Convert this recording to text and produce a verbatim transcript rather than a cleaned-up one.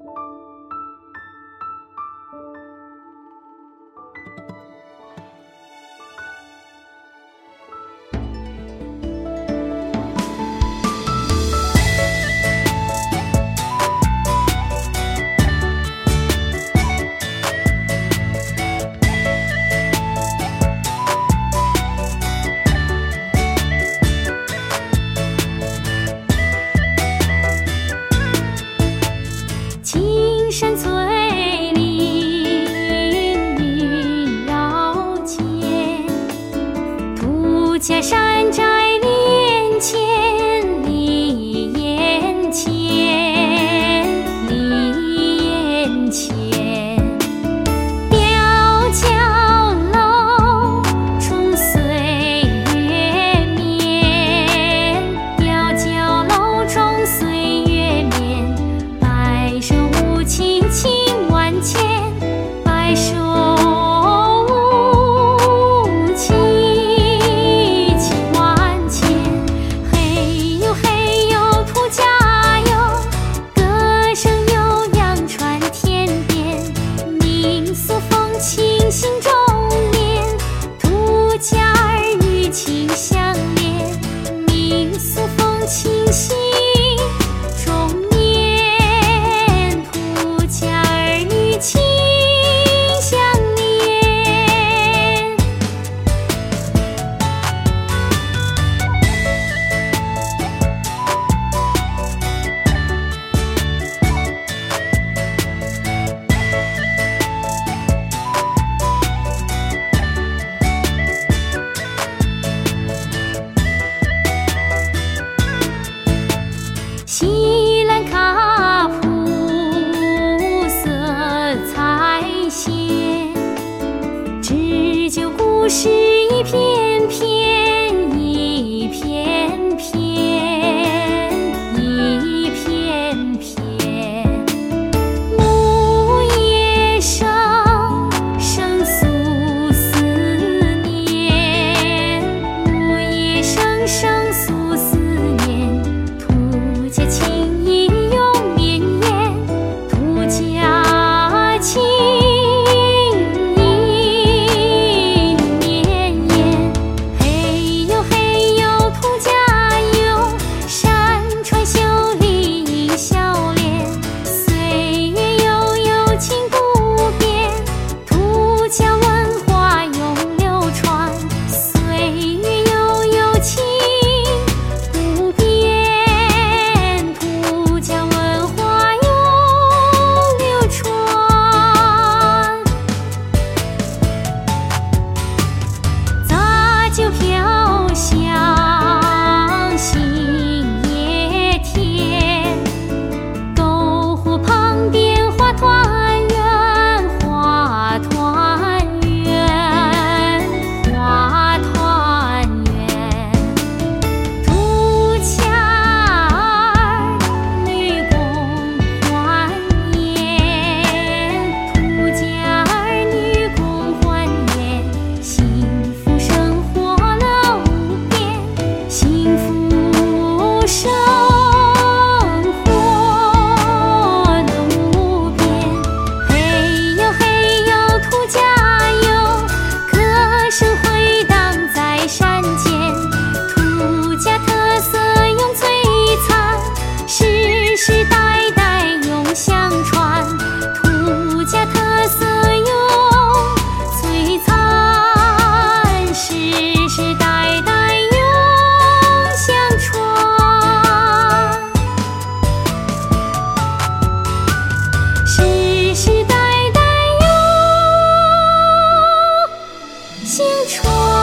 山翠林云绕间，土家山寨连千里眼前，里眼前，吊桥楼重岁月绵，吊桥楼重岁月绵，白首无情情万千，白首无情情万千。嘿呦嘿呦土家哟，歌声悠扬传天边，民俗风情心中念，土家儿女情相连，民俗风情心中念，土家儿女情相连。西兰卡铺色彩鲜，织就故事一篇篇，一篇篇，一篇篇。木叶声声诉思念，木叶声声诉思念。土家情意永绵延，土家情意绵延。嘿呦嘿呦土家哟，山川秀丽一笑脸，岁月悠悠情不变，土家文化永流传，岁月悠悠情不变，土家文化永流传。杂酒飘香杏叶甜，篝火旁边花团圆，花团圆，花团圆。土家儿女共欢颜，土家儿女共欢颜，幸福生活乐无边，幸福生活乐无边。嘿呦嘿呦土家哟，歌声回荡在山间，土家特色永璀璨，世世代代永相传，土家特色永璀璨，世世代代永相传，世世代代永相传。